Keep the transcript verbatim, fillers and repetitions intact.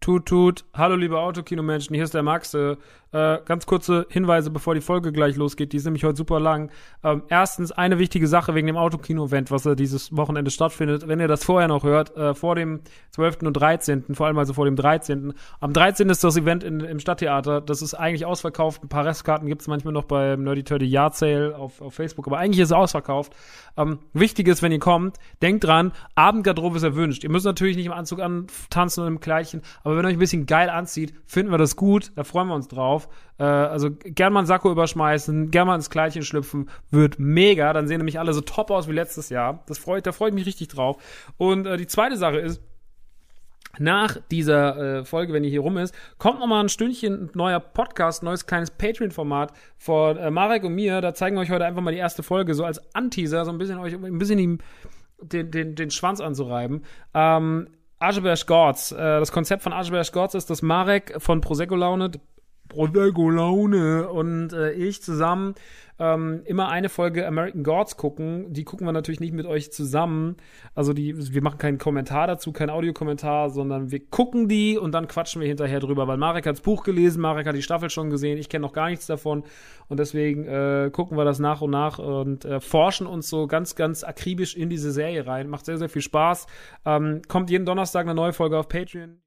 Tut, tut. Hallo, liebe Autokinomenschen, hier ist der Max. Äh, ganz kurze Hinweise, bevor die Folge gleich losgeht. Die ist nämlich heute super lang. Ähm, erstens, eine wichtige Sache wegen dem Autokino-Event, was äh, dieses Wochenende stattfindet. Wenn ihr das vorher noch hört, äh, vor dem zwölften und dreizehnten, vor allem also vor dem dreizehnten. Am dreizehnten ist das Event in, im Stadttheater. Das ist eigentlich ausverkauft. Ein paar Restkarten gibt es manchmal noch beim Nerdy Turdy Yard Sale auf, auf Facebook. Aber eigentlich ist es ausverkauft. Ähm, wichtig ist, wenn ihr kommt, denkt dran, Abendgarderobe ist erwünscht. Ihr müsst natürlich nicht im Anzug antanzen und im Kleidchen, aber wenn ihr euch ein bisschen geil anzieht, finden wir das gut, da freuen wir uns drauf. Äh, also gern mal einen Sakko überschmeißen, gern mal ins Kleidchen schlüpfen, wird mega, dann sehen nämlich alle so top aus wie letztes Jahr. Das freut, da freue ich mich richtig drauf. Und äh, die zweite Sache ist, nach dieser äh, Folge, wenn die hier rum ist, kommt noch mal ein Stündchen ein neuer Podcast, neues kleines Patreon-Format von äh, Marek und mir. Da zeigen wir euch heute einfach mal die erste Folge, so als Anteaser, so ein bisschen euch ein bisschen die, den, den, den Schwanz anzureiben. Ähm, Ascheberg Gods. Äh, das Konzept von Ascheberg Gods ist, dass Marek von Prosecco Laune, Prosecco Laune und äh, ich zusammen ähm, immer eine Folge American Gods gucken. Die gucken wir natürlich nicht mit euch zusammen. Also die, wir machen keinen Kommentar dazu, keinen Audiokommentar, sondern wir gucken die und dann quatschen wir hinterher drüber, weil Marek hat das Buch gelesen, Marek hat die Staffel schon gesehen, ich kenne noch gar nichts davon und deswegen äh, gucken wir das nach und nach und äh, forschen uns so ganz, ganz akribisch in diese Serie rein. Macht sehr, sehr viel Spaß. Ähm, kommt jeden Donnerstag eine neue Folge auf Patreon.